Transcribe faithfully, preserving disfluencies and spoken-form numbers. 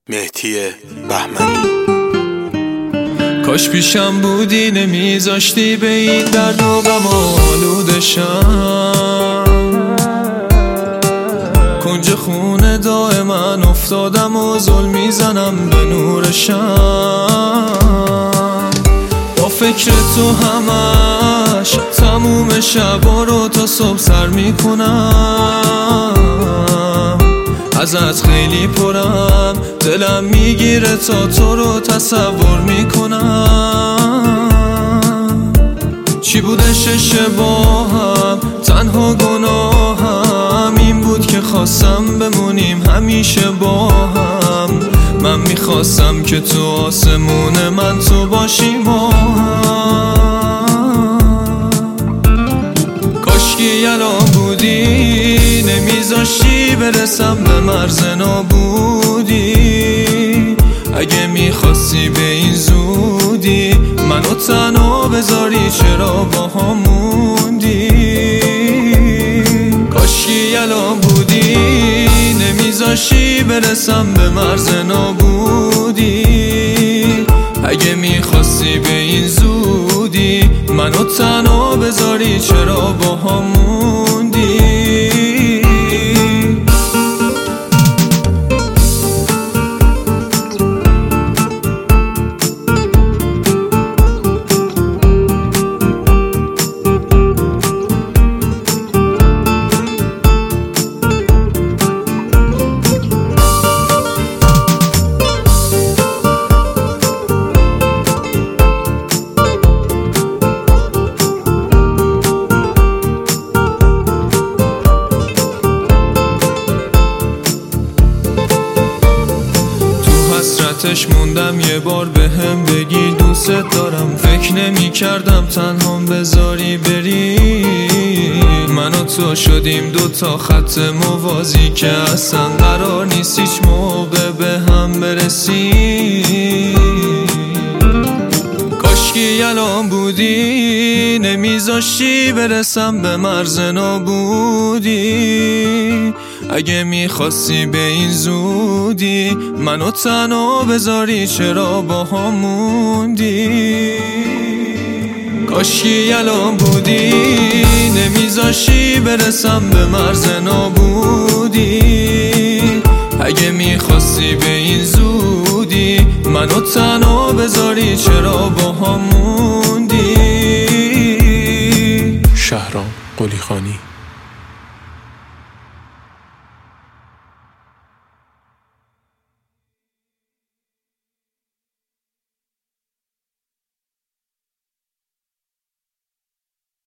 مهدی بهمنی. کاش پیشم بودی نمیذاشتی به این درد و غم آلوده شم. کنج خونه دائما افتادم و ظلم میزنم به نور شم. با فکر تو همش تموم شبا رو تا صبح سر میکنم. ازت خیلی پرم، دلم میگیره تا تو رو تصور میکنم. چی بودش اشتباهم، تنها گناهم این بود که خواستم بمونیم همیشه با هم. من میخواستم که تو آسمون من تو باشی ما هم. کاشکی الان بودی نمیذاشتی برسم به مرز نابودی. اگه میخواستی به این زودی منو تنها بذاری چرا با هم موندی. کاشکی الان بودی نمیذاشتی برسم به مرز نابودی. اگه میخواستی به این زودی منو تنها بذاری چرا با هم موندی. حسرتش موندم یه بار به هم بگی دوست دارم. فکر نمی کردم تنهام بذاری بری. من و تو شدیم دو تا خط موازی که اصلا قرار نیست هیچ موقع به هم برسی. کاشکی الان بودی نمیذاشتی برسم به مرز نابودی. اگه میخواستی به این زودی منو تنها بذاری چرا با هم موندی. کاشکی الان بودی نمیذاشتی برسم به مرز نابودی. اگه میخواستی به این زودی منو تنها بذاری چرا با هم موندی. شهرام قلیخانی.